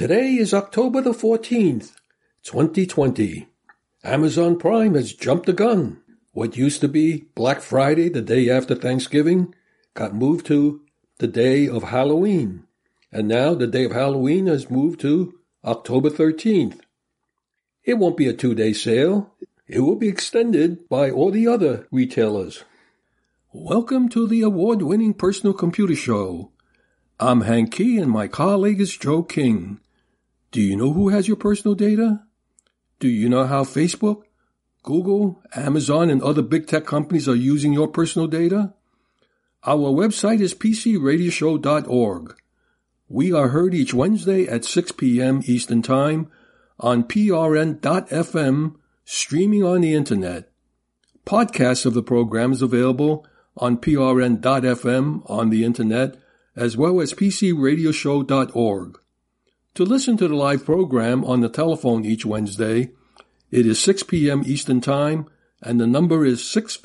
Today is October the 14th, 2020. Amazon Prime has jumped the gun. What used to be Black Friday, the day after Thanksgiving, got moved to the day of Halloween. And now the day of Halloween has moved to October 13th. It won't be a 2-day sale. It will be extended by all the other retailers. Welcome to the award-winning Personal Computer Show. I'm Hank Key and my colleague is Joe King. Do you know who has your personal data? Do you know how Facebook, Google, Amazon, and other big tech companies are using your personal data? Our website is pcradioshow.org. We are heard each Wednesday at 6 p.m. Eastern Time on prn.fm, streaming on the Internet. Podcasts of the program is available on prn.fm on the Internet, as well as pcradioshow.org. To listen to the live program on the telephone each Wednesday, it is 6 p.m. Eastern Time, and the number is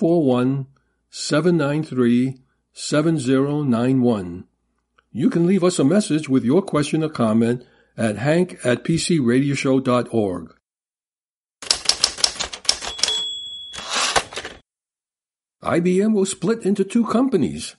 641-793-7091. You can leave us a message with your question or comment at hank@pcradioshow.org. IBM will split into two companies.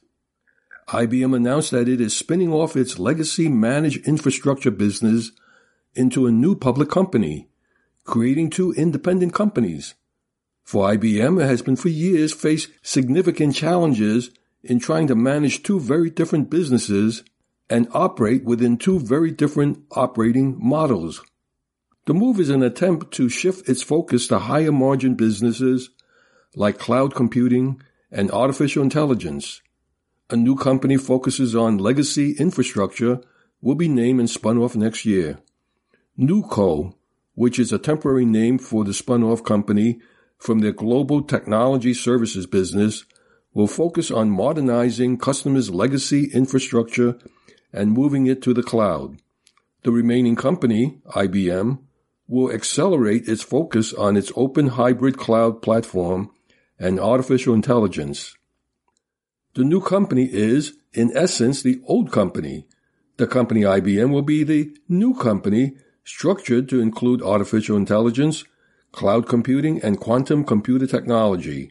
IBM announced that it is spinning off its legacy managed infrastructure business into a new public company, creating two independent companies. For IBM, it has been for years faced significant challenges in trying to manage two very different businesses and operate within two very different operating models. The move is an attempt to shift its focus to higher margin businesses like cloud computing and artificial intelligence. A new company focuses on legacy infrastructure will be named and spun off next year. NewCo, which is a temporary name for the spun-off company from their global technology services business, will focus on modernizing customers' legacy infrastructure and moving it to the cloud. The remaining company, IBM, will accelerate its focus on its open hybrid cloud platform and artificial intelligence. The new company is, in essence, the old company. The company IBM will be the new company, structured to include artificial intelligence, cloud computing, and quantum computer technology.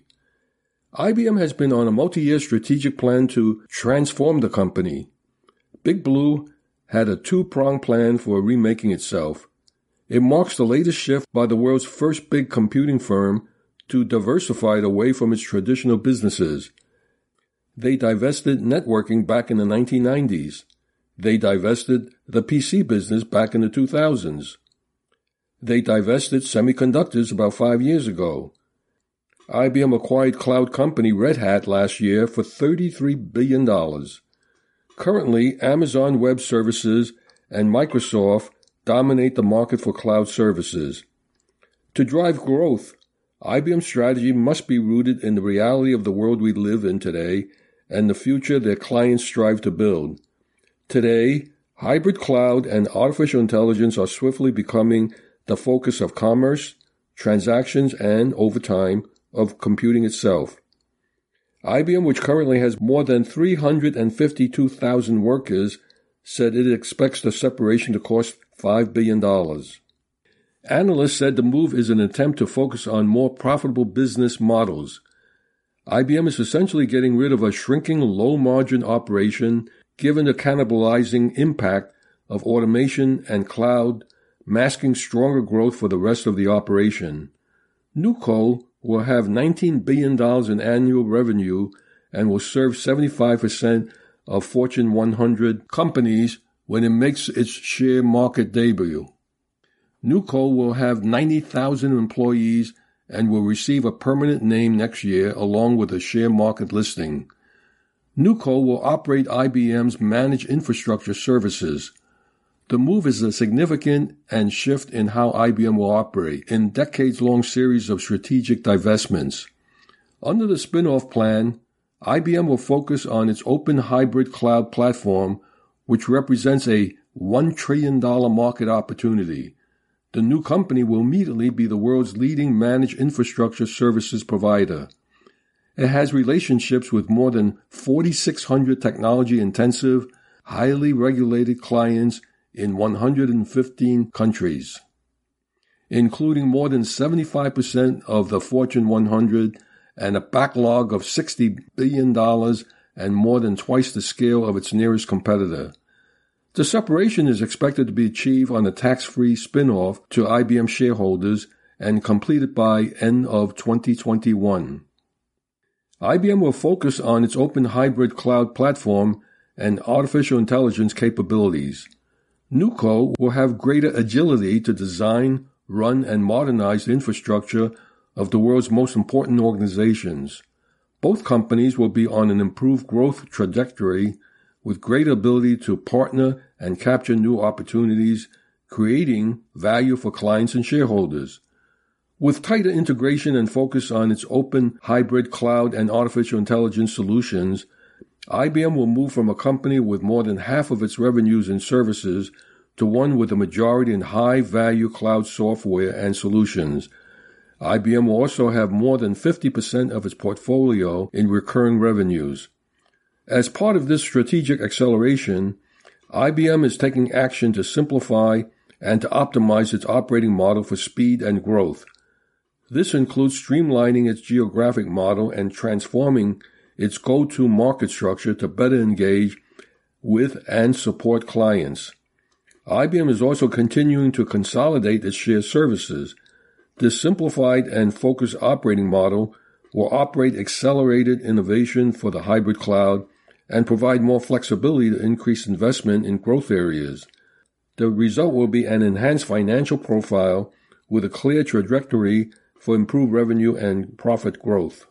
IBM has been on a multi-year strategic plan to transform the company. Big Blue had a two-pronged plan for remaking itself. It marks the latest shift by the world's first big computing firm to diversify it away from its traditional businesses. They divested networking back in the 1990s. They divested the PC business back in the 2000s. They divested semiconductors about 5 years ago. IBM acquired cloud company Red Hat last year for $33 billion. Currently, Amazon Web Services and Microsoft dominate the market for cloud services. To drive growth, IBM's strategy must be rooted in the reality of the world we live in today and the future their clients strive to build. Today, hybrid cloud and artificial intelligence are swiftly becoming the focus of commerce, transactions, and, over time, of computing itself. IBM, which currently has more than 352,000 workers, said it expects the separation to cost $5 billion. Analysts said the move is an attempt to focus on more profitable business models. IBM is essentially getting rid of a shrinking low-margin operation given the cannibalizing impact of automation and cloud, masking stronger growth for the rest of the operation. NewCo will have $19 billion in annual revenue and will serve 75% of Fortune 100 companies when it makes its share market debut. NewCo will have 90,000 employees and will receive a permanent name next year along with a share market listing. NewCo will operate IBM's managed infrastructure services. The move is a significant and shift in how IBM will operate in decades-long series of strategic divestments. Under the spin-off plan, IBM will focus on its open hybrid cloud platform, which represents a $1 trillion market opportunity. The new company will immediately be the world's leading managed infrastructure services provider. It has relationships with more than 4,600 technology-intensive, highly regulated clients in 115 countries, including more than 75% of the Fortune 100 and a backlog of $60 billion and more than twice the scale of its nearest competitor. The separation is expected to be achieved on a tax-free spin-off to IBM shareholders and completed by end of 2021. IBM will focus on its open hybrid cloud platform and artificial intelligence capabilities. NewCo will have greater agility to design, run, and modernize the infrastructure of the world's most important organizations. Both companies will be on an improved growth trajectory with greater ability to partner and capture new opportunities, creating value for clients and shareholders. With tighter integration and focus on its open hybrid cloud and artificial intelligence solutions, IBM will move from a company with more than half of its revenues in services to one with a majority in high-value cloud software and solutions. IBM will also have more than 50% of its portfolio in recurring revenues. As part of this strategic acceleration, IBM is taking action to simplify and to optimize its operating model for speed and growth. This includes streamlining its geographic model and transforming its go-to market structure to better engage with and support clients. IBM is also continuing to consolidate its shared services. This simplified and focused operating model will operate accelerated innovation for the hybrid cloud and provide more flexibility to increase investment in growth areas. The result will be an enhanced financial profile with a clear trajectory for improved revenue and profit growth.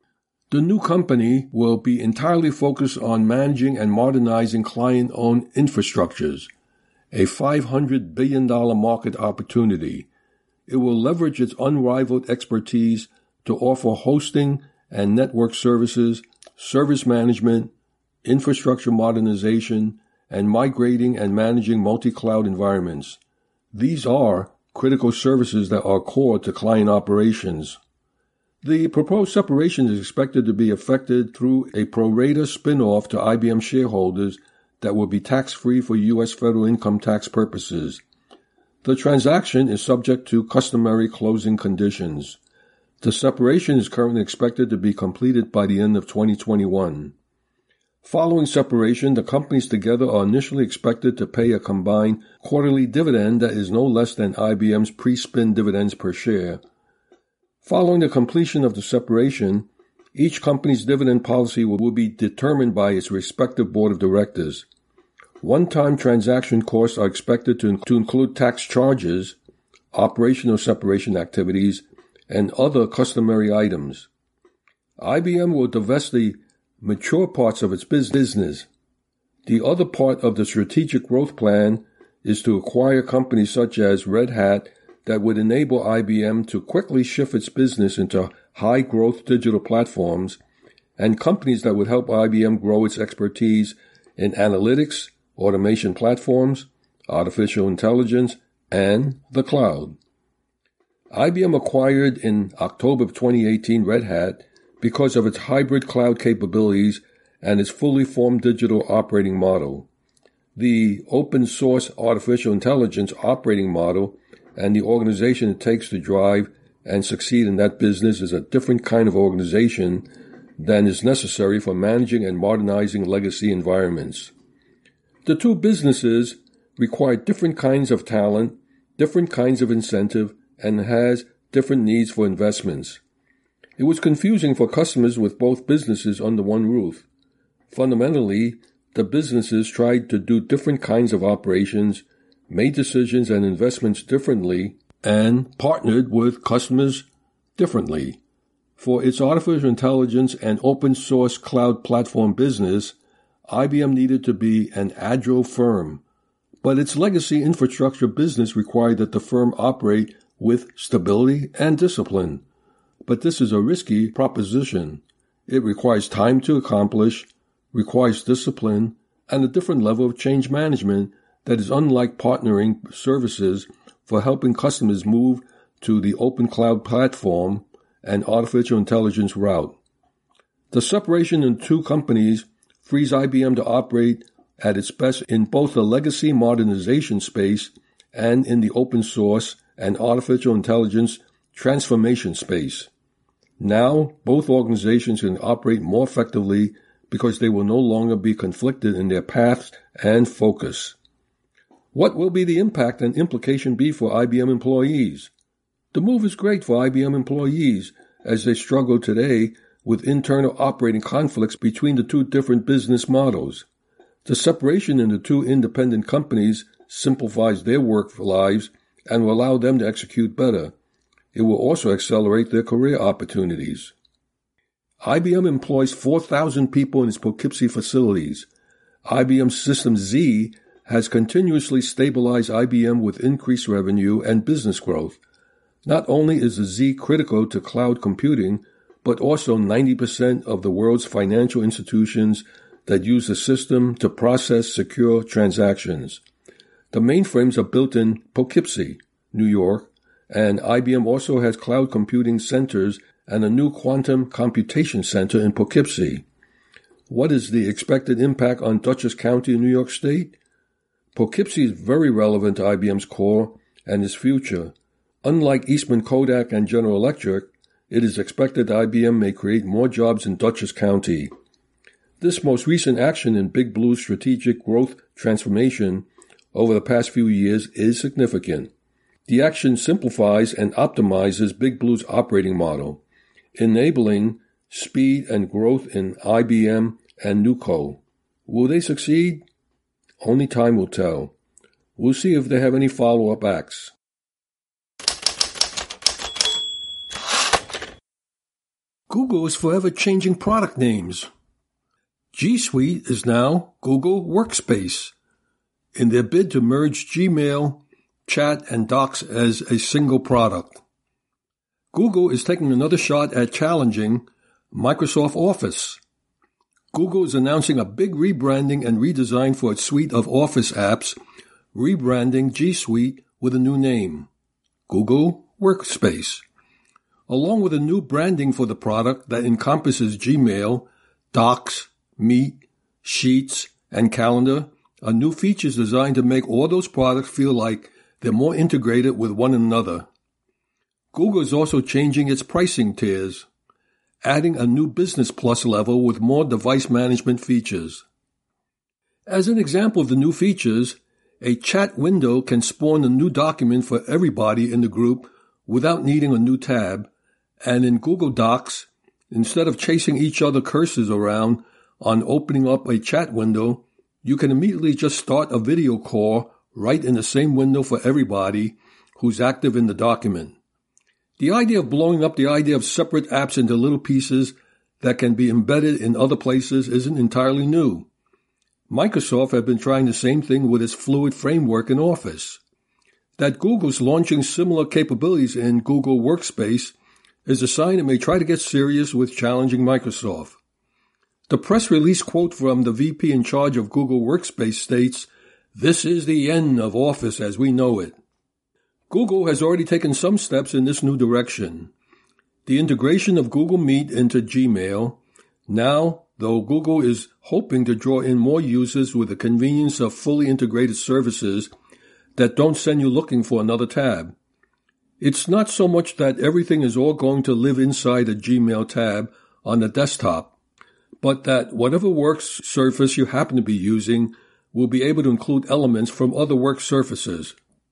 The new company will be entirely focused on managing and modernizing client-owned infrastructures, a $500 billion market opportunity. It will leverage its unrivaled expertise to offer hosting and network services, service management, infrastructure modernization, and migrating and managing multi-cloud environments. These are critical services that are core to client operations. The proposed separation is expected to be effected through a pro rata spin-off to IBM shareholders that will be tax-free for U.S. federal income tax purposes. The transaction is subject to customary closing conditions. The separation is currently expected to be completed by the end of 2021. Following separation, the companies together are initially expected to pay a combined quarterly dividend that is no less than IBM's pre-spin dividends per share. Following the completion of the separation, each company's dividend policy will be determined by its respective board of directors. One-time transaction costs are expected to include tax charges, operational separation activities, and other customary items. IBM will divest the mature parts of its business. The other part of the strategic growth plan is to acquire companies such as Red Hat that would enable IBM to quickly shift its business into high-growth digital platforms, and companies that would help IBM grow its expertise in analytics, automation platforms, artificial intelligence, and the cloud. IBM acquired in October of 2018 Red Hat because of its hybrid cloud capabilities and its fully formed digital operating model. The open source artificial intelligence operating model and the organization it takes to drive and succeed in that business is a different kind of organization than is necessary for managing and modernizing legacy environments. The two businesses require different kinds of talent, different kinds of incentive, and has different needs for investments. It was confusing for customers with both businesses under one roof. Fundamentally, the businesses tried to do different kinds of operations, made decisions and investments differently, and partnered with customers differently. For its artificial intelligence and open source cloud platform business, IBM needed to be an agile firm, but its legacy infrastructure business required that the firm operate with stability and discipline. But this is a risky proposition. It requires time to accomplish, requires discipline, and a different level of change management that is unlike partnering services for helping customers move to the open cloud platform and artificial intelligence route. The separation in two companies frees IBM to operate at its best in both the legacy modernization space and in the open source and artificial intelligence transformation space. Now, both organizations can operate more effectively because they will no longer be conflicted in their paths and focus. What will be the impact and implication be for IBM employees? The move is great for IBM employees as they struggle today with internal operating conflicts between the two different business models. The separation into two independent companies simplifies their work lives and will allow them to execute better. It will also accelerate their career opportunities. IBM employs 4,000 people in its Poughkeepsie facilities. IBM System Z has continuously stabilized IBM with increased revenue and business growth. Not only is the Z critical to cloud computing, but also 90% of the world's financial institutions that use the system to process secure transactions. The mainframes are built in Poughkeepsie, New York, and IBM also has cloud computing centers and a new quantum computation center in Poughkeepsie. What is the expected impact on Dutchess County in New York State? Poughkeepsie is very relevant to IBM's core and its future. Unlike Eastman Kodak and General Electric, it is expected that IBM may create more jobs in Dutchess County. This most recent action in Big Blue's strategic growth transformation over the past few years is significant. The action simplifies and optimizes Big Blue's operating model, enabling speed and growth in IBM and NewCo. Will they succeed? Only time will tell. We'll see if they have any follow-up acts. Google is forever changing product names. G Suite is now Google Workspace. In their bid to merge Gmail, Chat, and Docs as a single product, Google is taking another shot at challenging Microsoft Office. Google is announcing a big rebranding and redesign for its suite of Office apps, rebranding G Suite with a new name, Google Workspace. Along with a new branding for the product that encompasses Gmail, Docs, Meet, Sheets, and Calendar, are new features designed to make all those products feel like they're more integrated with one another. Google is also changing its pricing tiers, adding a new Business Plus level with more device management features. As an example of the new features, a chat window can spawn a new document for everybody in the group without needing a new tab, and in Google Docs, instead of chasing each other cursors around on opening up a chat window, you can immediately just start a video call right in the same window for everybody who's active in the document. The idea of blowing up the idea of separate apps into little pieces that can be embedded in other places isn't entirely new. Microsoft had been trying the same thing with its Fluid framework in Office. That Google's launching similar capabilities in Google Workspace is a sign it may try to get serious with challenging Microsoft. The press release quote from the VP in charge of Google Workspace states, "This is the end of Office as we know it." Google has already taken some steps in this new direction. The integration of Google Meet into Gmail. Now, though Google is hoping to draw in more users with the convenience of fully integrated services that don't send you looking for another tab. It's not so much that everything is all going to live inside a Gmail tab on the desktop, but that whatever work surface you happen to be using will be able to include elements from other work surfaces.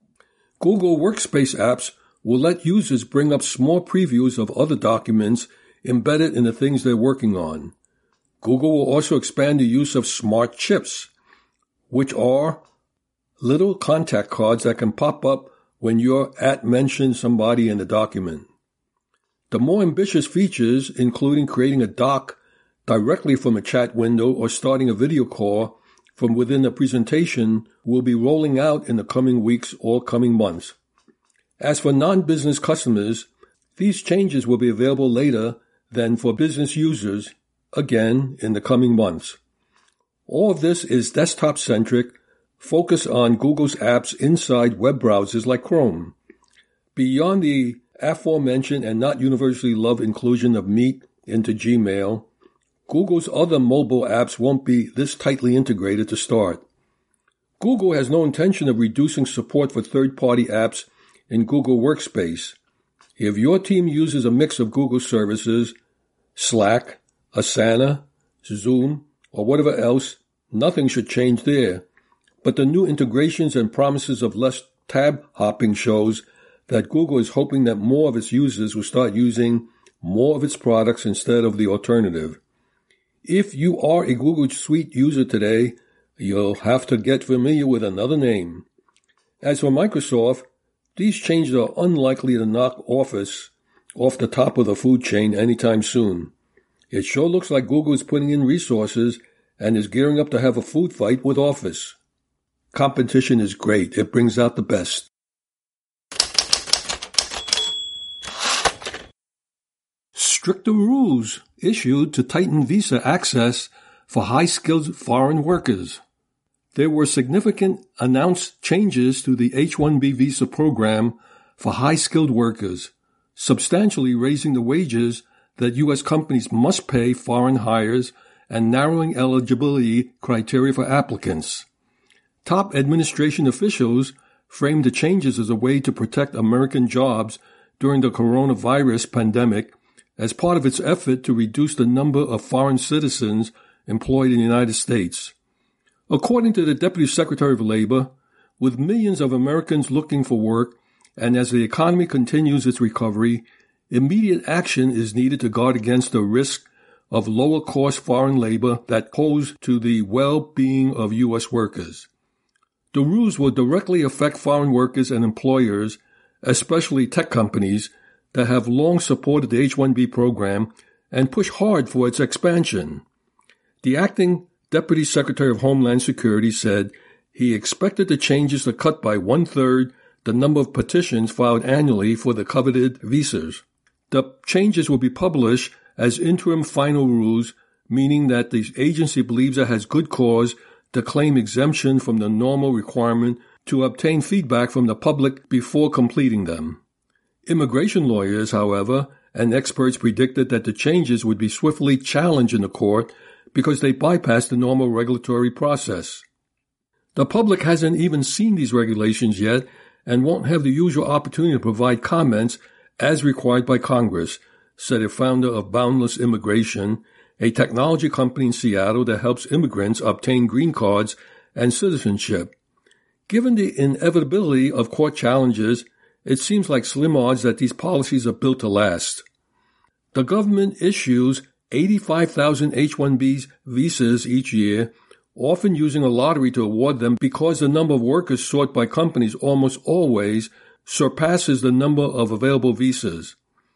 Google Workspace apps will let users bring up small previews of other documents embedded in the things they're working on. Google will also expand the use of smart chips, which are little contact cards that can pop up when you're mention somebody in the document. The more ambitious features, including creating a doc directly from a chat window or starting a video call from within the presentation, will be rolling out in the coming weeks or coming months. As for non-business customers, these changes will be available later than for business users, again in the coming months. All of this is desktop-centric, focused on Google's apps inside web browsers like Chrome. Beyond the aforementioned and not universally loved inclusion of Meet into Gmail, Google's other mobile apps won't be this tightly integrated to start. Google has no intention of reducing support for third-party apps in Google Workspace. If your team uses a mix of Google services, Slack, Asana, Zoom, or whatever else, nothing should change there. But the new integrations and promises of less tab hopping shows that Google is hoping that more of its users will start using more of its products instead of the alternative. If you are a Google Suite user today, you'll have to get familiar with another name. As for Microsoft, these changes are unlikely to knock Office off the top of the food chain anytime soon. It sure looks like Google is putting in resources and is gearing up to have a food fight with Office. Competition is great. It brings out the best. Stricter rules issued to tighten visa access for high-skilled foreign workers. There were significant announced changes to the H-1B visa program for high-skilled workers, substantially raising the wages that U.S. companies must pay foreign hires and narrowing eligibility criteria for applicants. Top administration officials framed the changes as a way to protect American jobs during the coronavirus pandemic as part of its effort to reduce the number of foreign citizens employed in the United States. According to the Deputy Secretary of Labor, with millions of Americans looking for work and as the economy continues its recovery, immediate action is needed to guard against the risk of lower-cost foreign labor that pose to the well-being of U.S. workers. The rules will directly affect foreign workers and employers, especially tech companies, that have long supported the H-1B program and push hard for its expansion. The acting Deputy Secretary of Homeland Security said he expected the changes to cut by one-third the number of petitions filed annually for the coveted visas. The changes will be published as interim final rules, meaning that the agency believes it has good cause to claim exemption from the normal requirement to obtain feedback from the public before completing them. Immigration lawyers, however, and experts predicted that the changes would be swiftly challenged in the court because they bypass the normal regulatory process. The public hasn't even seen these regulations yet and won't have the usual opportunity to provide comments as required by Congress, said a founder of Boundless Immigration, a technology company in Seattle that helps immigrants obtain green cards and citizenship. Given the inevitability of court challenges, it seems like slim odds that these policies are built to last. The government issues 85,000 H-1B visas each year, often using a lottery to award them because the number of workers sought by companies almost always surpasses the number of available visas.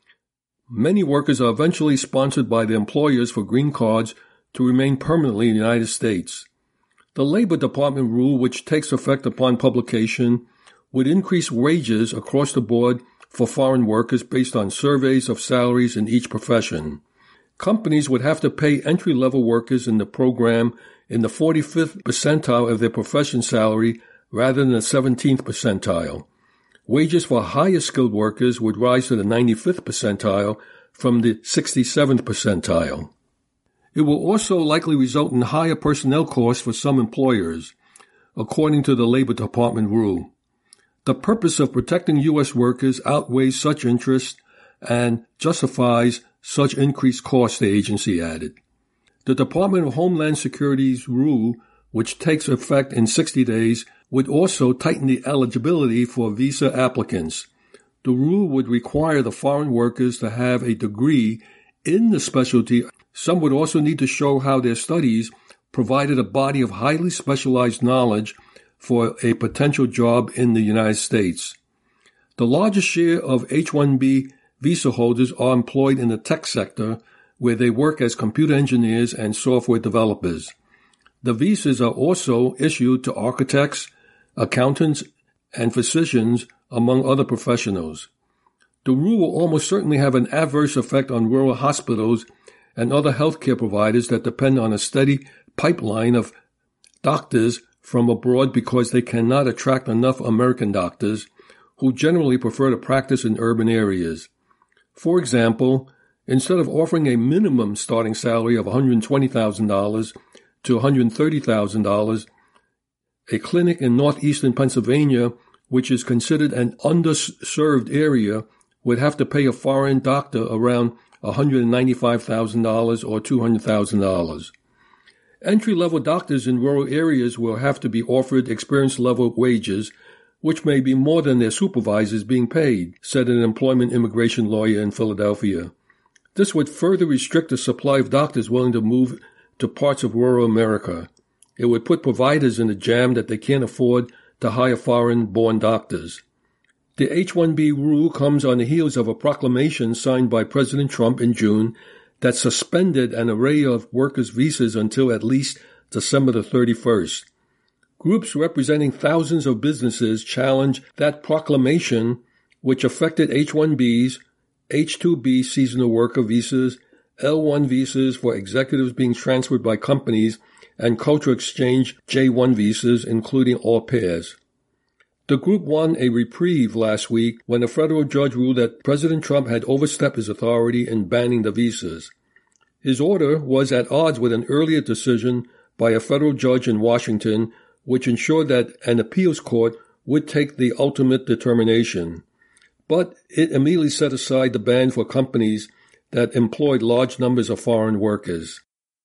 Many workers are eventually sponsored by their employers for green cards to remain permanently in the United States. The Labor Department rule, which takes effect upon publication, would increase wages across the board for foreign workers based on surveys of salaries in each profession. Companies would have to pay entry-level workers in the program in the 45th percentile of their profession salary rather than the 17th percentile. Wages for higher-skilled workers would rise to the 95th percentile from the 67th percentile. It will also likely result in higher personnel costs for some employers, according to the Labor Department rule. The purpose of protecting U.S. workers outweighs such interest and justifies such increased costs, the agency added. The Department of Homeland Security's rule, which takes effect in 60 days, would also tighten the eligibility for visa applicants. The rule would require the foreign workers to have a degree in the specialty. Some would also need to show how their studies provided a body of highly specialized knowledge for a potential job in the United States. The largest share of H-1B visa holders are employed in the tech sector, where they work as computer engineers and software developers. The visas are also issued to architects, accountants, and physicians, among other professionals. The rule will almost certainly have an adverse effect on rural hospitals and other healthcare providers that depend on a steady pipeline of doctors from abroad because they cannot attract enough American doctors who generally prefer to practice in urban areas. For example, Instead of offering a minimum starting salary of $120,000 to $130,000, a clinic in northeastern Pennsylvania, which is considered an underserved area, would have to pay a foreign doctor around $195,000 or $200,000. Entry-level doctors in rural areas will have to be offered experience-level wages, which may be more than their supervisors being paid, said an employment immigration lawyer in Philadelphia. This would further restrict the supply of doctors willing to move to parts of rural America. It would put providers in a jam that they can't afford to hire foreign-born doctors. The H-1B rule comes on the heels of a proclamation signed by President Trump in June that suspended an array of workers' visas until at least December the 31st. Groups representing thousands of businesses challenged that proclamation, which affected H-1Bs, H-2B seasonal worker visas, L-1 visas for executives being transferred by companies, and cultural exchange J-1 visas, including au pairs. The group won a reprieve last week when a federal judge ruled that President Trump had overstepped his authority in banning the visas. His order was at odds with an earlier decision by a federal judge in Washington, which ensured that an appeals court would take the ultimate determination. But it immediately set aside the ban for companies that employed large numbers of foreign workers.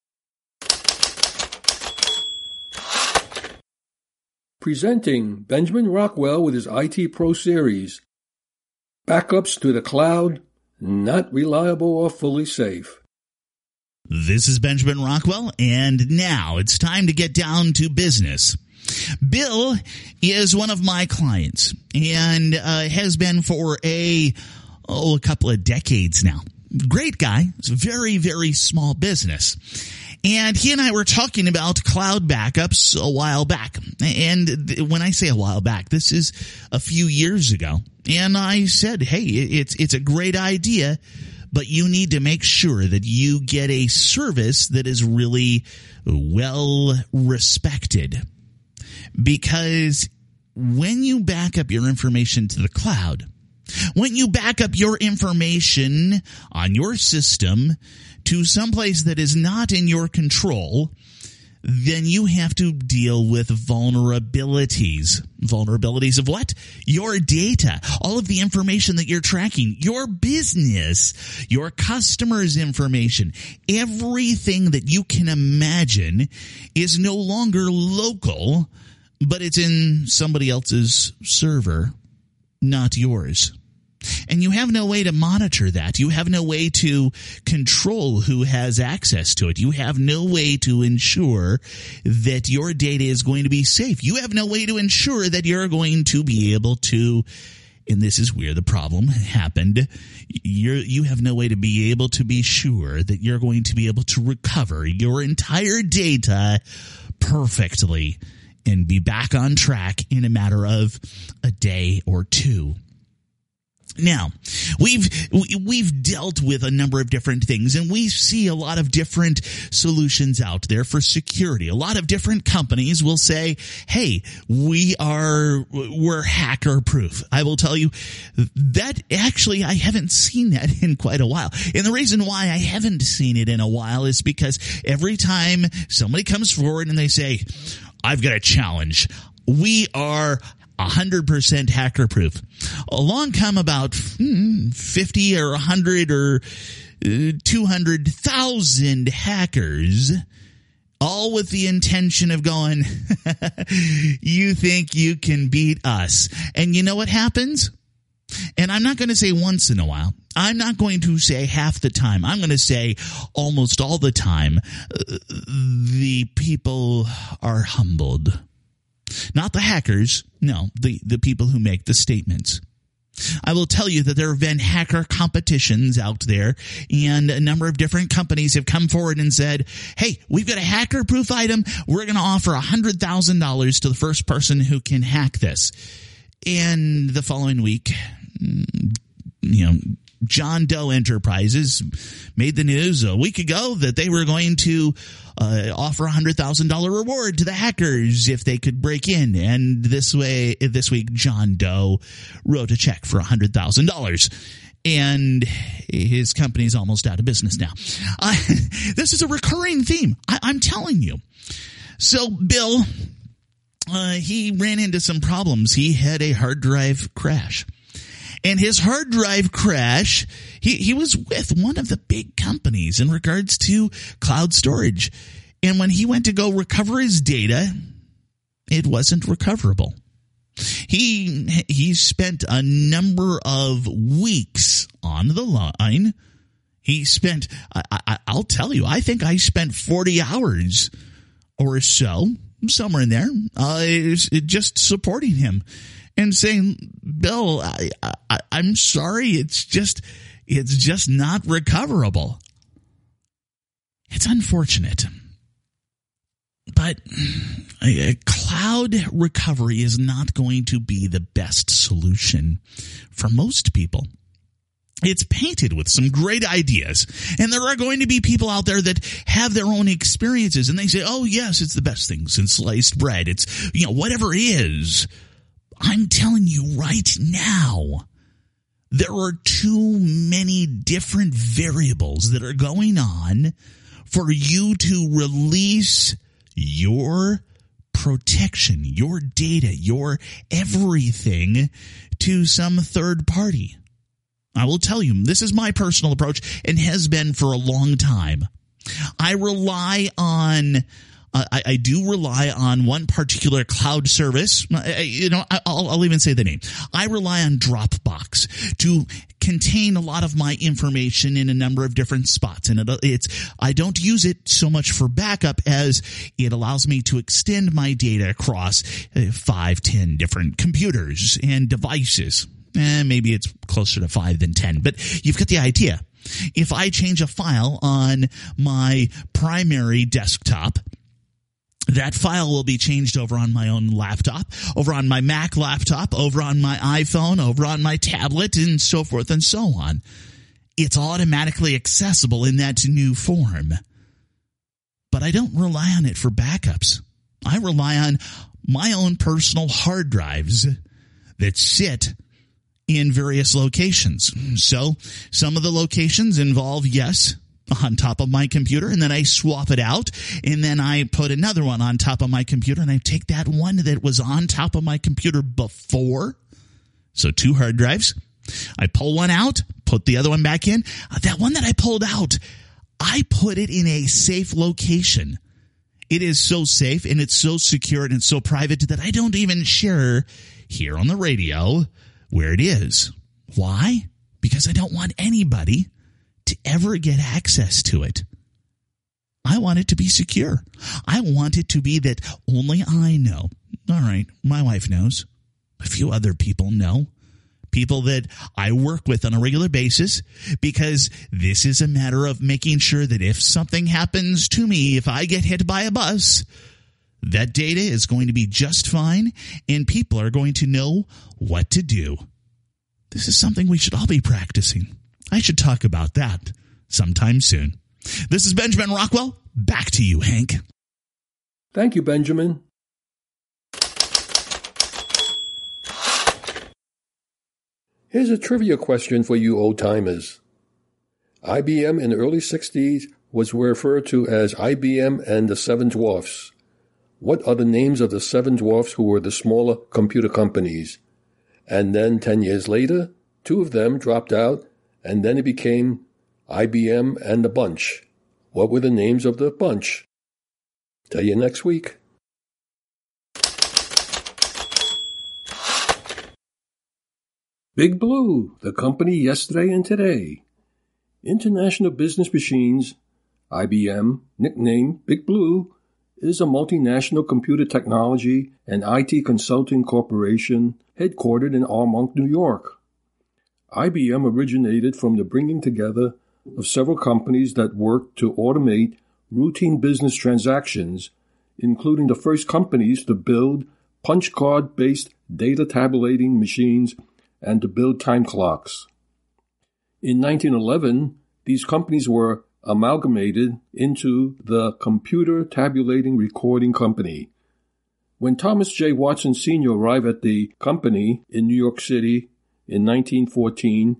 Presenting Benjamin Rockwell with his IT Pro series. Backups to the cloud, not reliable or fully safe. This is Benjamin Rockwell, and now it's time to get down to business. Bill is one of my clients and has been for a couple of decades now. Great guy. It's a very, very small business. And he and I were talking about cloud backups a while back. And when I say a while back, this is a few years ago. And I said, hey, it's a great idea, but you need to make sure that you get a service that is really well respected. Because when you back up your information to the cloud, when you back up your information on your system to someplace that is not in your control, then you have to deal with vulnerabilities. Vulnerabilities of what? Your data, all of the information that you're tracking, your business, your customers' information, everything that you can imagine is no longer local, but it's in somebody else's server, not yours. And you have no way to monitor that. You have no way to control who has access to it. You have no way to ensure that your data is going to be safe. You have no way to ensure that you're going to be able to, and this is where the problem happened, you have no way to be able to be sure that you're going to be able to recover your entire data perfectly and be back on track in a matter of a day or two. Now, we've dealt with a number of different things, and we see a lot of different solutions out there for security. A lot of different companies will say, hey, we're hacker proof. I will tell you that actually I haven't seen that in quite a while. And the reason why I haven't seen it in a while is because every time somebody comes forward and they say, I've got a challenge, we are 100% hacker proof. Along come about 50 or 100 or 200,000 hackers, all with the intention of going, you think you can beat us. And you know what happens? And I'm not going to say once in a while. I'm not going to say half the time. I'm going to say almost all the time. The people are humbled. Not the hackers, no, the people who make the statements. I will tell you that there have been hacker competitions out there, and a number of different companies have come forward and said, hey, we've got a hacker-proof item. We're going to offer $100,000 to the first person who can hack this. And the following week, John Doe Enterprises made the news a week ago that they were going to offer a $100,000 reward to the hackers if they could break in. And this week, John Doe wrote a check for $100,000. and his company's almost out of business now. This is a recurring theme. I'm telling you. So Bill, he ran into some problems. He had a hard drive crash. And his hard drive crash, he was with one of the big companies in regards to cloud storage. And when he went to go recover his data, it wasn't recoverable. He spent a number of weeks on the line. He spent, I'll tell you, I think I spent 40 hours or so, somewhere in there, just supporting him and saying, Bill, I'm sorry, it's just not recoverable. It's unfortunate. But cloud recovery is not going to be the best solution for most people. It's painted with some great ideas, and there are going to be people out there that have their own experiences, and they say, oh, yes, it's the best thing since sliced bread. It's, whatever it is. I'm telling you right now, there are too many different variables that are going on for you to release your protection, your data, your everything to some third party. I will tell you, this is my personal approach and has been for a long time. I do rely on one particular cloud service. I'll even say the name. I rely on Dropbox to contain a lot of my information in a number of different spots. And I don't use it so much for backup as it allows me to extend my data across 5-10 different computers and devices. Maybe it's closer to 5 than 10, but you've got the idea. If I change a file on my primary desktop, that file will be changed over on my own laptop, over on my Mac laptop, over on my iPhone, over on my tablet, and so forth and so on. It's automatically accessible in that new form. But I don't rely on it for backups. I rely on my own personal hard drives that sit in various locations. So some of the locations involve, yes, on top of my computer, and then I swap it out, and then I put another one on top of my computer, and I take that one that was on top of my computer before, so 2 hard drives. I pull one out, put the other one back in. That one that I pulled out, I put it in a safe location. It is so safe, and it's so secure, and it's so private that I don't even share here on the radio where it is. Why? Because I don't want anybody to ever get access to it. I want it to be secure. I want it to be that only I know. All right, my wife knows. A few other people know. People that I work with on a regular basis, because this is a matter of making sure that if something happens to me, if I get hit by a bus, that data is going to be just fine, and people are going to know what to do. This is something we should all be practicing. I should talk about that sometime soon. This is Benjamin Rockwell. Back to you, Hank. Thank you, Benjamin. Here's a trivia question for you old-timers. IBM in the early 60s was referred to as IBM and the Seven Dwarfs. What are the names of the Seven Dwarfs who were the smaller computer companies? And then 10 years later, 2 of them dropped out, and then it became IBM and the bunch. What were the names of the bunch? Tell you next week. Big Blue, the company yesterday and today. International Business Machines, IBM, nicknamed Big Blue, is a multinational computer technology and IT consulting corporation headquartered in Armonk, New York. IBM originated from the bringing together of several companies that worked to automate routine business transactions, including the first companies to build punch card-based data tabulating machines and to build time clocks. In 1911, these companies were amalgamated into the Computer Tabulating Recording Company. When Thomas J. Watson Sr. arrived at the company in New York City in 1914,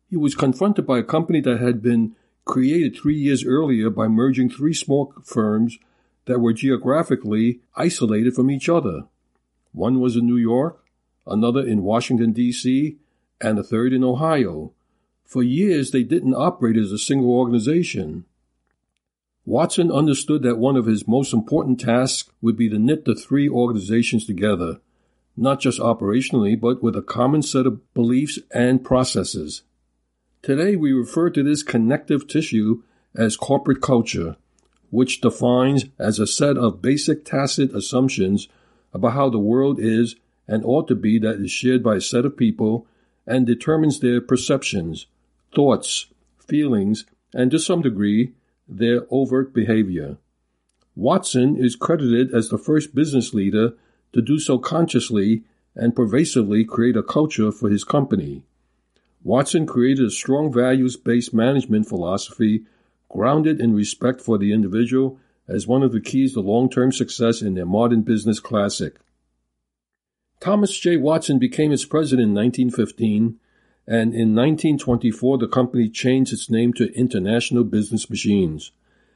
He was confronted by a company that had been created 3 years earlier by merging 3 small firms that were geographically isolated from each other. One was in New York, another in Washington, D.C., and a third in Ohio. For years, they didn't operate as a single organization. Watson understood that one of his most important tasks would be to knit the 3 organizations together, not just operationally, but with a common set of beliefs and processes. Today, we refer to this connective tissue as corporate culture, which defines as a set of basic tacit assumptions about how the world is and ought to be that is shared by a set of people and determines their perceptions, thoughts, feelings, and to some degree, their overt behavior. Watson is credited as the first business leader to do so consciously and pervasively create a culture for his company. Watson created a strong values-based management philosophy grounded in respect for the individual as one of the keys to long-term success in their modern business classic. Thomas J. Watson became its president in 1915, and in 1924 the company changed its name to International Business Machines.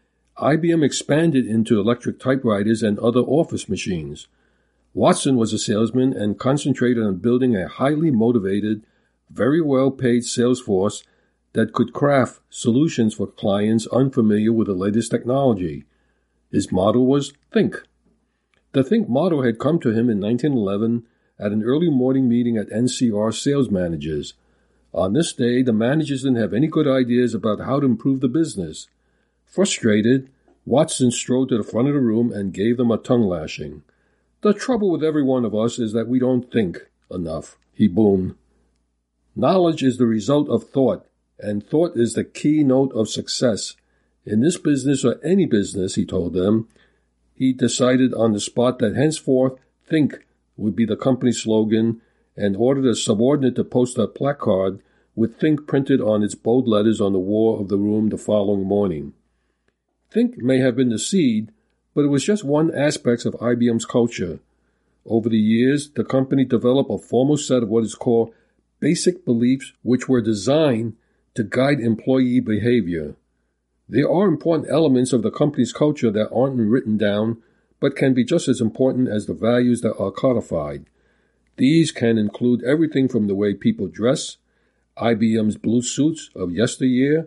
IBM expanded into electric typewriters and other office machines. Watson was a salesman and concentrated on building a highly motivated, very well-paid sales force that could craft solutions for clients unfamiliar with the latest technology. His motto was Think. The Think motto had come to him in 1911 at an early morning meeting at NCR sales managers. On this day, the managers didn't have any good ideas about how to improve the business. Frustrated, Watson strode to the front of the room and gave them a tongue lashing. "The trouble with every one of us is that we don't think enough," he boomed. "Knowledge is the result of thought, and thought is the keynote of success. In this business or any business," he told them, he decided on the spot that henceforth Think would be the company slogan and ordered a subordinate to post a placard with Think printed on its bold letters on the wall of the room the following morning. Think may have been the seed, but it was just one aspect of IBM's culture. Over the years, the company developed a formal set of what is called basic beliefs which were designed to guide employee behavior. There are important elements of the company's culture that aren't written down, but can be just as important as the values that are codified. These can include everything from the way people dress, IBM's blue suits of yesteryear,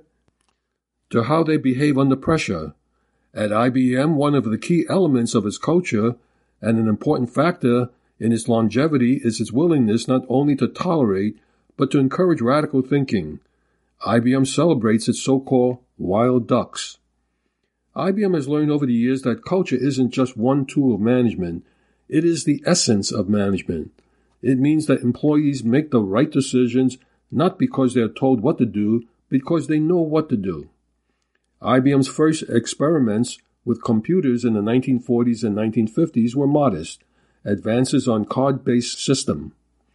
to how they behave under pressure. At IBM, one of the key elements of its culture and an important factor in its longevity is its willingness not only to tolerate, but to encourage radical thinking. IBM celebrates its so-called wild ducks. IBM has learned over the years that culture isn't just one tool of management. It is the essence of management. It means that employees make the right decisions not because they are told what to do, because they know what to do. IBM's first experiments with computers in the 1940s and 1950s were modest, advances on card-based system.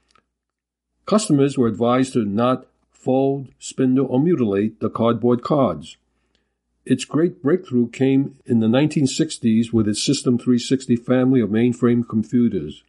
Customers were advised to not fold, spindle, or mutilate the cardboard cards. Its great breakthrough came in the 1960s with its System 360 family of mainframe computers.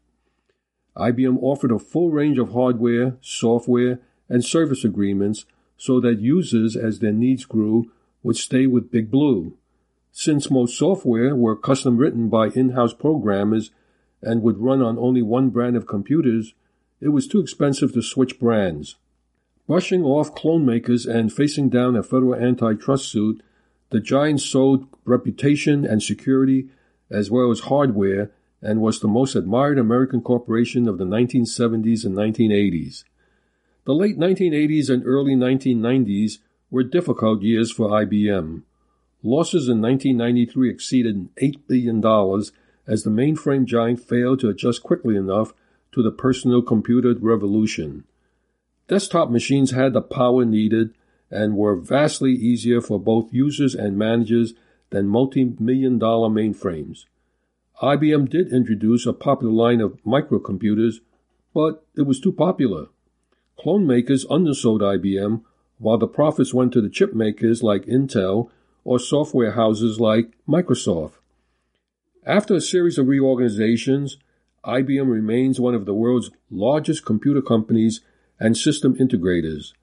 IBM offered a full range of hardware, software, and service agreements so that users, as their needs grew, would stay with Big Blue. Since most software were custom written by in-house programmers and would run on only one brand of computers, it was too expensive to switch brands. Brushing off clone makers and facing down a federal antitrust suit, the giant sold reputation and security as well as hardware and was the most admired American corporation of the 1970s and 1980s. The late 1980s and early 1990s were difficult years for IBM. Losses in 1993 exceeded $8 billion as the mainframe giant failed to adjust quickly enough to the personal computer revolution. Desktop machines had the power needed and were vastly easier for both users and managers than multi-million-dollar mainframes. IBM did introduce a popular line of microcomputers, but it was too popular. Clone makers undersold IBM, while the profits went to the chip makers like Intel or software houses like Microsoft. After a series of reorganizations, IBM remains one of the world's largest computer companies and system integrators.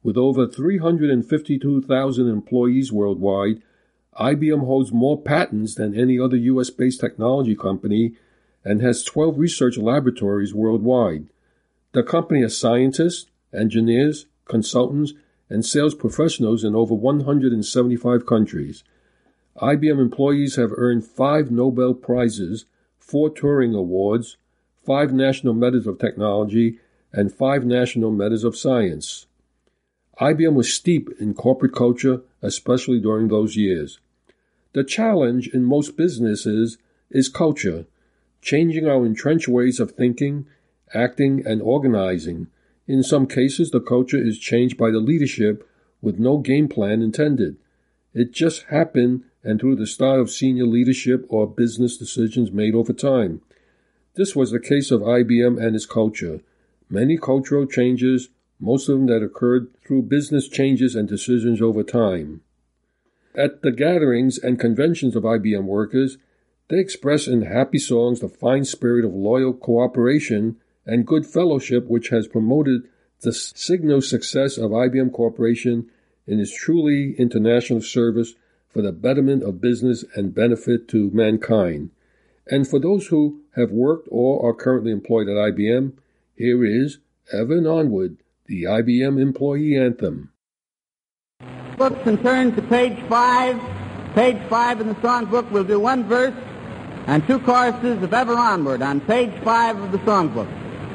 With over 352,000 employees worldwide, IBM holds more patents than any other U.S.-based technology company and has 12 research laboratories worldwide. The company has scientists, engineers, consultants, and sales professionals in over 175 countries. IBM employees have earned 5 Nobel Prizes, 4 Turing Awards, 5 National Medals of Technology, and 5 National Medals of Science. IBM was steeped in corporate culture, especially during those years. The challenge in most businesses is culture, changing our entrenched ways of thinking, acting, and organizing. In some cases, the culture is changed by the leadership with no game plan intended. It just happened and through the style of senior leadership or business decisions made over time. This was the case of IBM and its culture. Many cultural changes, most of them that occurred through business changes and decisions over time. At the gatherings and conventions of IBM workers, they express in happy songs the fine spirit of loyal cooperation and good fellowship which has promoted the signal success of IBM Corporation in its truly international service for the betterment of business and benefit to mankind. And for those who have worked or are currently employed at IBM, here is Ever and Onward, the IBM Employee Anthem. Books and turn to page 5. Page 5 in the songbook, we'll do 1 verse and 2 choruses of Ever Onward on page 5 of the songbook.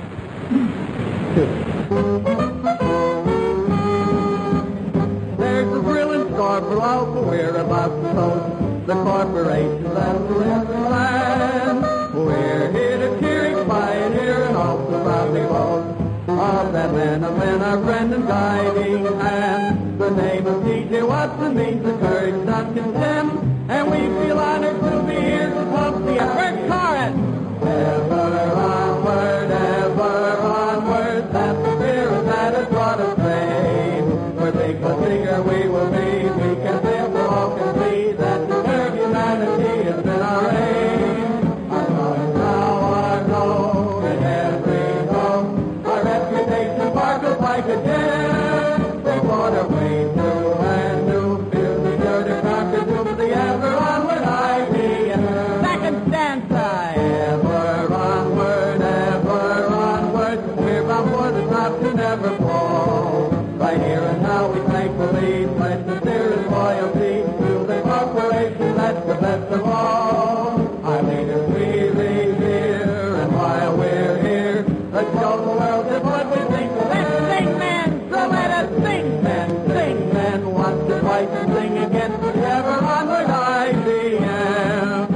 There's a brilliant score for all who we're about to toast the corporations and the land. We're here to cheer, pioneer, and also proudly boast of that man of men, our friend and guiding hand. The name of T.J. Watson means the courage not condemned, and we feel honored to be here to help the effort. Chorus! Ever onward, that's the spirit that has brought us fame. We're big but bigger we will be. We can live, we'll all can see that to serve humanity has been our aim. Our colors now are known in every home. Our reputation sparkles like a gem. They want our way through and new. Feel the eager to conquer to the ever onward IBM. Second stanza. Ever onward, we're bound for the top to never fall. Right here and now we thankfully pledge the sincerest loyalty to the corporation that's the best of all. Our leaders we revere, and while we're here, let's show the world that what we think. Let's sing, men, so let us sing, men, once or twice and sing again, ever onward IBM.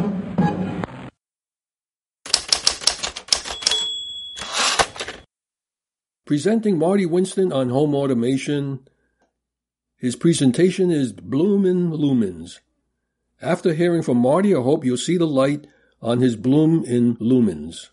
Presenting Marty Winston on home automation. His presentation is Bloom in Lumens. After hearing from Marty, I hope you'll see the light on his Bloom in Lumens.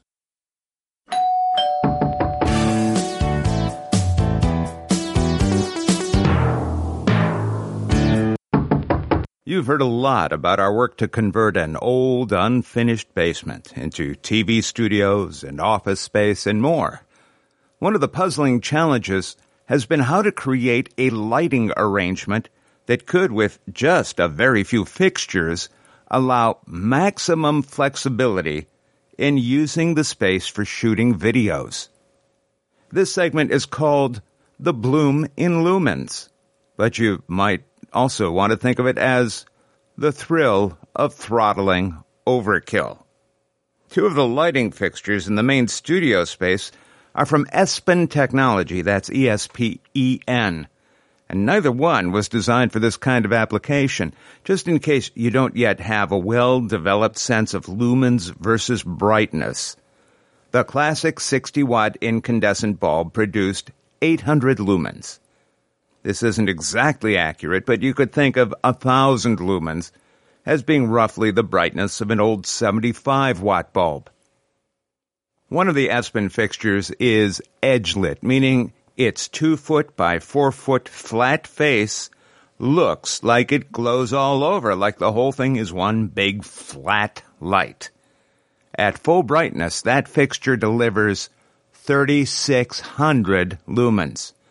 You've heard a lot about our work to convert an old, unfinished basement into TV studios and office space and more. One of the puzzling challenges has been how to create a lighting arrangement that could, with just a very few fixtures, allow maximum flexibility in using the space for shooting videos. This segment is called the Bloom in Lumens, but you might also want to think of it as the thrill of throttling overkill. 2 of the lighting fixtures in the main studio space are from Espen Technology, that's ESPEN, and neither one was designed for this kind of application, just in case you don't yet have a well-developed sense of lumens versus brightness. The classic 60-watt incandescent bulb produced 800 lumens. This isn't exactly accurate, but you could think of 1,000 lumens as being roughly the brightness of an old 75-watt bulb. One of the Espen fixtures is edge-lit, meaning its 2-foot by 4-foot flat face looks like it glows all over, like the whole thing is one big flat light. At full brightness, that fixture delivers 3,600 lumens.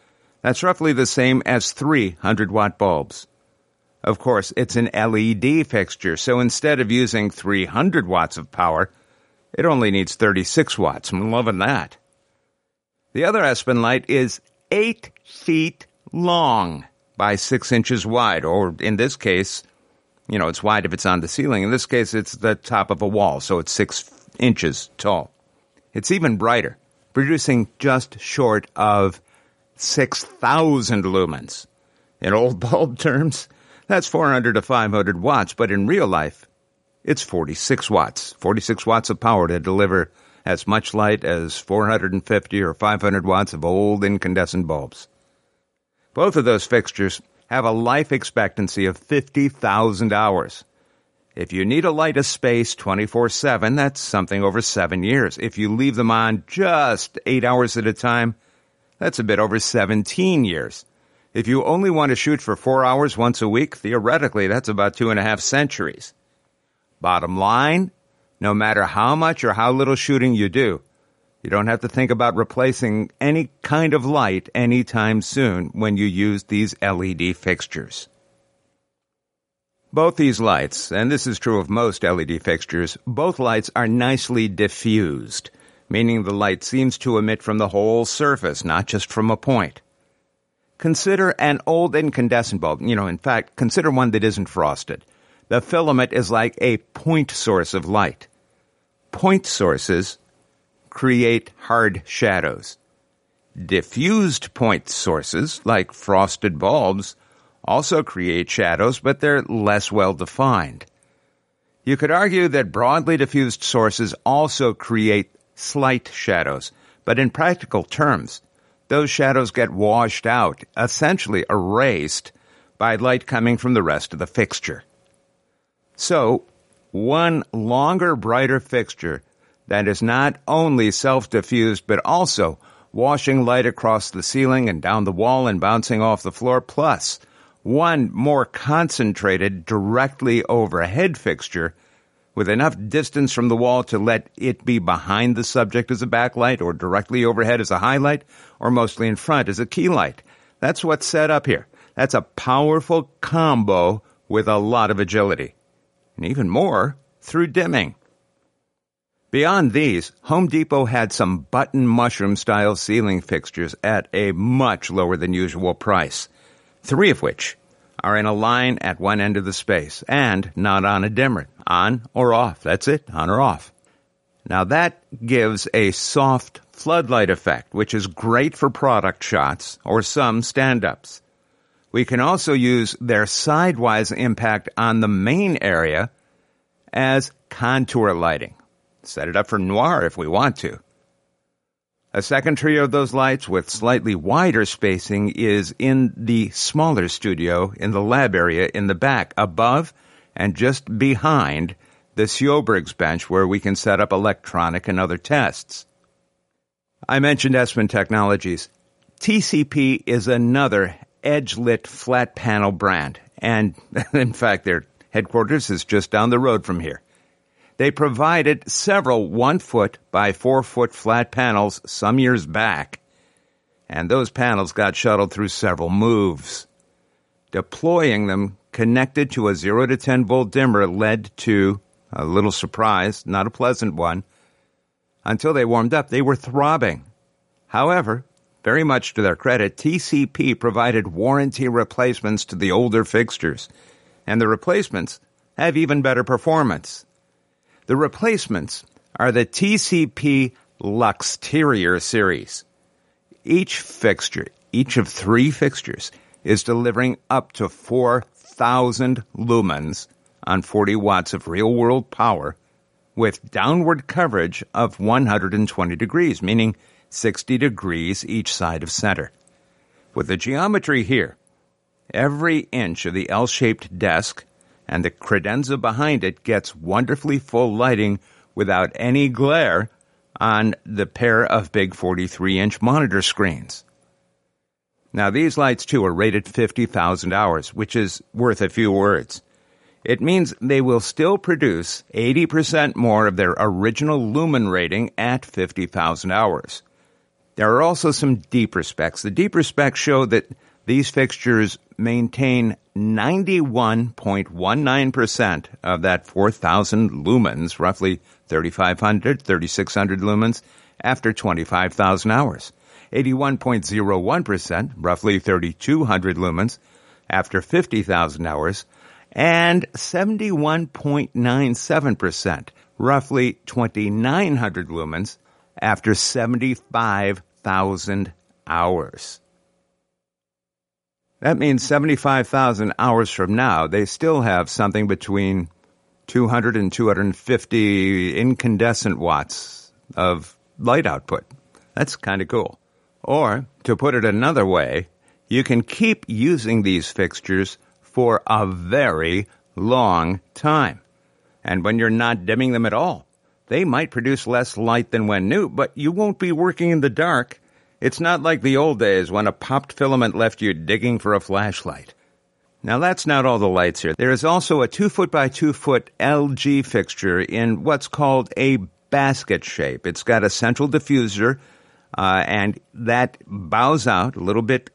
That's roughly the same as 3 100-watt bulbs. Of course, it's an LED fixture, so instead of using 300 watts of power, it only needs 36 watts. I'm loving that. The other Espen light is 8 feet long by 6 inches wide, or in this case, it's wide if it's on the ceiling. In this case, it's the top of a wall, so it's 6 inches tall. It's even brighter, producing just short of 6,000 lumens. In old bulb terms, that's 400 to 500 watts, but in real life, it's 46 watts. 46 watts of power to deliver as much light as 450 or 500 watts of old incandescent bulbs. Both of those fixtures have a life expectancy of 50,000 hours. If you need to light a space 24/7, that's something over 7 years. If you leave them on just 8 hours at a time, that's a bit over 17 years. If you only want to shoot for 4 hours once a week, theoretically, that's about 2.5 centuries. Bottom line, no matter how much or how little shooting you do, you don't have to think about replacing any kind of light anytime soon when you use these LED fixtures. Both these lights, and this is true of most LED fixtures, both lights are nicely diffused, meaning the light seems to emit from the whole surface, not just from a point. Consider an old incandescent bulb. In fact, consider one that isn't frosted. The filament is like a point source of light. Point sources create hard shadows. Diffused point sources, like frosted bulbs, also create shadows, but they're less well-defined. You could argue that broadly diffused sources also create slight shadows, but in practical terms, those shadows get washed out, essentially erased, by light coming from the rest of the fixture. So, one longer, brighter fixture that is not only self-diffused, but also washing light across the ceiling and down the wall and bouncing off the floor, plus one more concentrated, directly overhead fixture with enough distance from the wall to let it be behind the subject as a backlight, or directly overhead as a highlight, or mostly in front as a key light. That's what's set up here. That's a powerful combo with a lot of agility. And even more through dimming. Beyond these, Home Depot had some button mushroom-style ceiling fixtures at a much lower than usual price, 3 of which are in a line at one end of the space, and not on a dimmer. On or off. That's it. On or off. Now that gives a soft floodlight effect, which is great for product shots or some stand-ups. We can also use their sidewise impact on the main area as contour lighting. Set it up for noir if we want to. A second trio of those lights with slightly wider spacing is in the smaller studio in the lab area in the back, above and just behind the Sjoberg's bench, where we can set up electronic and other tests. I mentioned Espen Technologies. TCP is another edge-lit flat panel brand, and in fact their headquarters is just down the road from here. They provided several 1-foot by 4-foot flat panels some years back, and those panels got shuttled through several moves. Deploying them connected to a 0 to 10 volt dimmer led to a little surprise, not a pleasant one. Until they warmed up, they were throbbing. However, very much to their credit, TCP provided warranty replacements to the older fixtures, and the replacements have even better performance. The replacements are the TCP Luxterior series. Each fixture, each of 3 fixtures, is delivering up to 4,000 lumens on 40 watts of real-world power with downward coverage of 120 degrees, meaning 60 degrees each side of center. With the geometry here, every inch of the L-shaped desk and the credenza behind it gets wonderfully full lighting without any glare on the pair of big 43-inch monitor screens. Now, these lights, too, are rated 50,000 hours, which is worth a few words. It means they will still produce 80% more of their original lumen rating at 50,000 hours. There are also some deeper specs. The deeper specs show that these fixtures maintain 91.19% of that 4,000 lumens, roughly 3,500, 3,600 lumens, after 25,000 hours. 81.01%, roughly 3,200 lumens, after 50,000 hours. And 71.97%, roughly 2,900 lumens, after 75,000 hours. That means 75,000 hours from now, they still have something between 200 and 250 incandescent watts of light output. That's kind of cool. Or, to put it another way, you can keep using these fixtures for a very long time. And when you're not dimming them at all, they might produce less light than when new, but you won't be working in the dark. It's not like the old days when a popped filament left you digging for a flashlight. Now, that's not all the lights here. There is also a 2-foot by 2-foot LG fixture in what's called a basket shape. It's got a central diffuser, and that bows out a little bit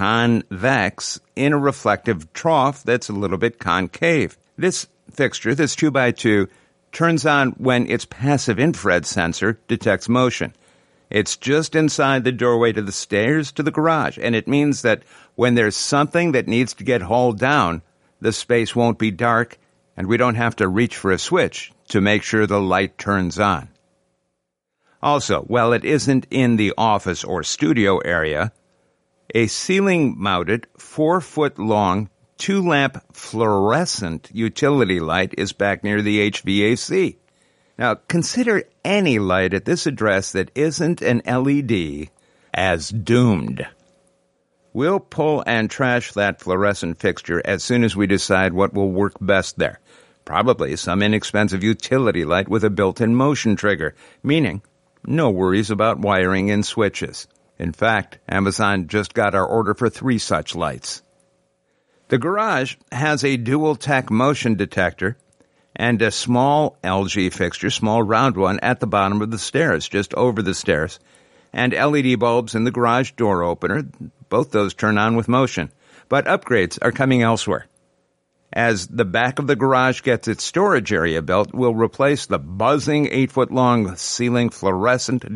convex in a reflective trough that's a little bit concave. This fixture, this 2x2, turns on when its passive infrared sensor detects motion. It's just inside the doorway to the stairs to the garage, and it means that when there's something that needs to get hauled down, the space won't be dark, and we don't have to reach for a switch to make sure the light turns on. Also, while it isn't in the office or studio area, a ceiling-mounted, 4-foot-long, 2-lamp fluorescent utility light is back near the HVAC. Now, consider any light at this address that isn't an LED as doomed. We'll pull and trash that fluorescent fixture as soon as we decide what will work best there. Probably some inexpensive utility light with a built-in motion trigger, meaning no worries about wiring in switches. In fact, Amazon just got our order for 3 such lights. The garage has a dual-tech motion detector and a small LG fixture, small round one, at the bottom of the stairs, just over the stairs, and LED bulbs in the garage door opener. Both those turn on with motion. But upgrades are coming elsewhere. As the back of the garage gets its storage area built, we'll replace the buzzing 8-foot-long ceiling fluorescent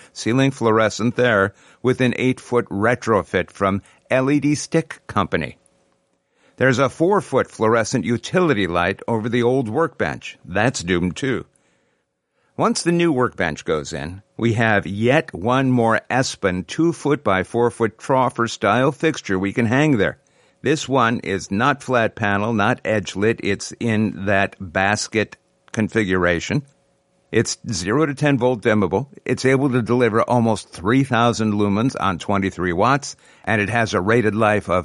there with an 8-foot retrofit from LED Stick Company. There's a 4-foot fluorescent utility light over the old workbench. That's doomed too. Once the new workbench goes in, we have yet one more Espen 2-foot by 4-foot troffer style fixture we can hang there. This one is not flat panel, not edge lit. It's in that basket configuration. It's 0 to 10 volt dimmable. It's able to deliver almost 3,000 lumens on 23 watts, and it has a rated life of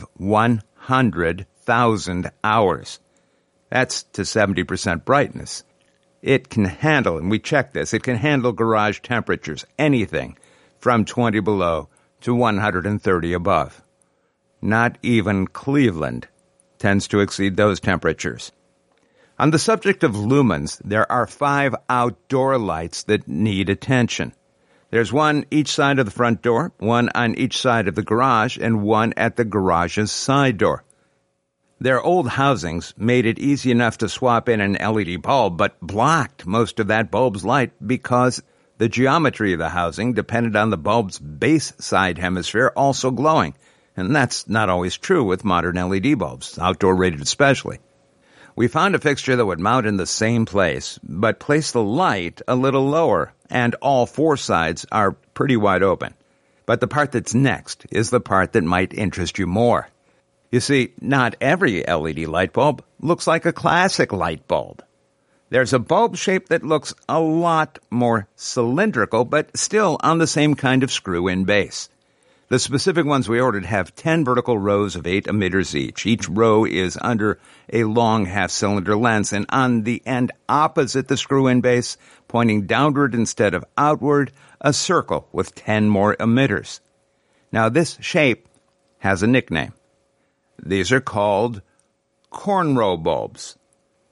100,000 hours. That's to 70% brightness. It can handle, and we checked this, it can handle garage temperatures, anything from 20 below to 130 above. Not even Cleveland tends to exceed those temperatures. On the subject of lumens, there are 5 outdoor lights that need attention. There's one each side of the front door, one on each side of the garage, and one at the garage's side door. Their old housings made it easy enough to swap in an LED bulb, but blocked most of that bulb's light because the geometry of the housing depended on the bulb's base side hemisphere also glowing. And that's not always true with modern LED bulbs, outdoor rated especially. We found a fixture that would mount in the same place, but place the light a little lower, and all 4 sides are pretty wide open. But the part that's next is the part that might interest you more. You see, not every LED light bulb looks like a classic light bulb. There's a bulb shape that looks a lot more cylindrical, but still on the same kind of screw-in base. The specific ones we ordered have 10 vertical rows of 8 emitters each. Each row is under a long half-cylinder lens, and on the end opposite the screw-in base, pointing downward instead of outward, a circle with 10 more emitters. Now, this shape has a nickname. These are called cornrow bulbs.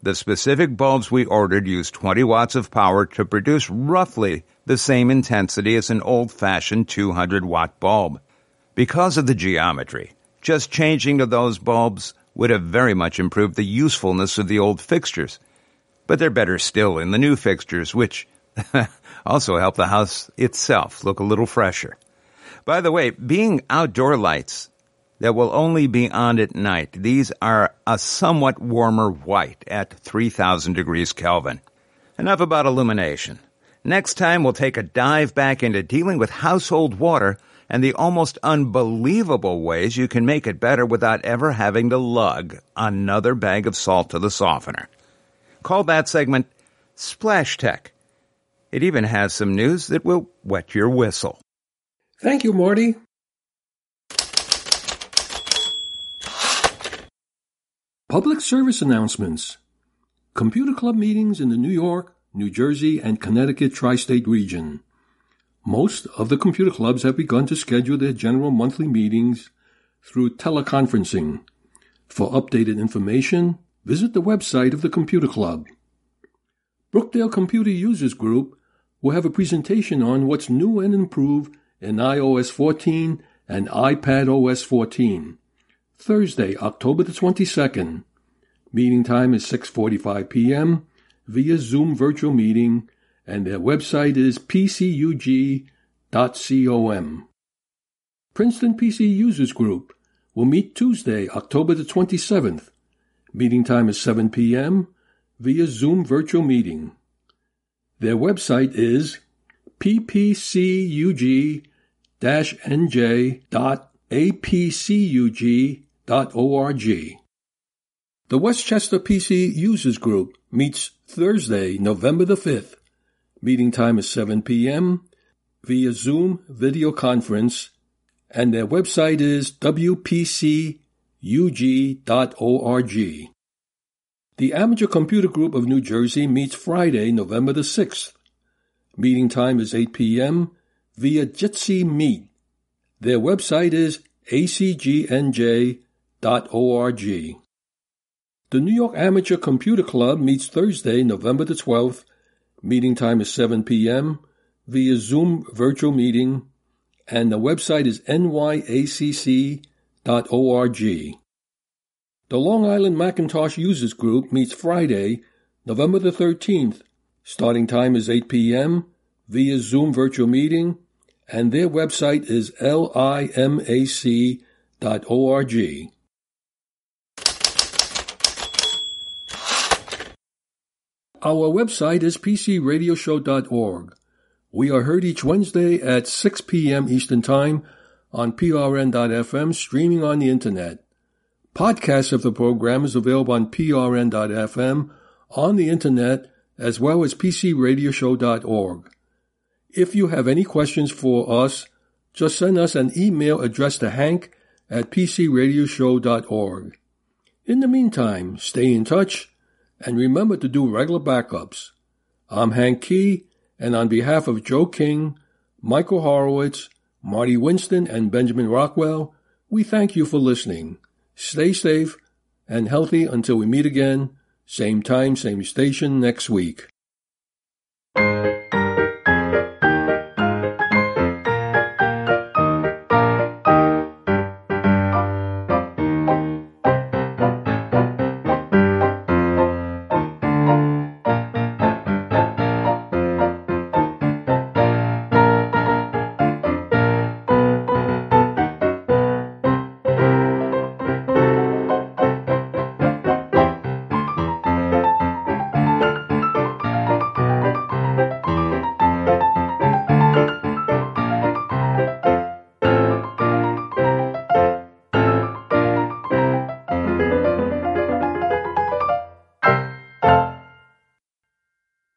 The specific bulbs we ordered use 20 watts of power to produce roughly the same intensity as an old-fashioned 200-watt bulb. Because of the geometry, just changing to those bulbs would have very much improved the usefulness of the old fixtures. But they're better still in the new fixtures, which also help the house itself look a little fresher. By the way, being outdoor lights that will only be on at night, these are a somewhat warmer white at 3,000 degrees Kelvin. Enough about illumination. Next time, we'll take a dive back into dealing with household water and the almost unbelievable ways you can make it better without ever having to lug another bag of salt to the softener. Call that segment Splash Tech. It even has some news that will wet your whistle. Thank you, Marty. Public service announcements. Computer Club meetings in the New York, New Jersey, and Connecticut tri-state region. Most of the computer clubs have begun to schedule their general monthly meetings through teleconferencing. For updated information, visit the website of the Computer Club. Brookdale Computer Users Group will have a presentation on what's new and improved in iOS 14 and iPadOS 14. Thursday, October the 22nd. Meeting time is 6:45 p.m. via Zoom virtual meeting, and their website is pcug.com. Princeton PC Users Group will meet Tuesday, October the 27th. Meeting time is 7 p.m. via Zoom virtual meeting. Their website is ppcug-nj.apcug.org. The Westchester PC Users Group meets Thursday, November the 5th. Meeting time is 7 p.m. via Zoom video conference, and their website is wpcug.org. The Amateur Computer Group of New Jersey meets Friday, November the 6th. Meeting time is 8 p.m. via Jitsi Meet. Their website is acgnj.org. The New York Amateur Computer Club meets Thursday, November the 12th. Meeting time is 7 p.m. via Zoom virtual meeting, and the website is nyacc.org. The Long Island Macintosh Users Group meets Friday, November the 13th. Starting time is 8 p.m. via Zoom virtual meeting, and their website is limac.org. Our website is pcradioshow.org. We are heard each Wednesday at 6 p.m. Eastern Time on prn.fm, streaming on the Internet. Podcasts of the program is available on prn.fm, on the Internet, as well as pcradioshow.org. If you have any questions for us, just send us an email addressed to hank@pcradioshow.org. In the meantime, stay in touch and remember to do regular backups. I'm Hank Key, and on behalf of Joe King, Michael Horowitz, Marty Winston, and Benjamin Rockwell, we thank you for listening. Stay safe and healthy until we meet again, same time, same station next week.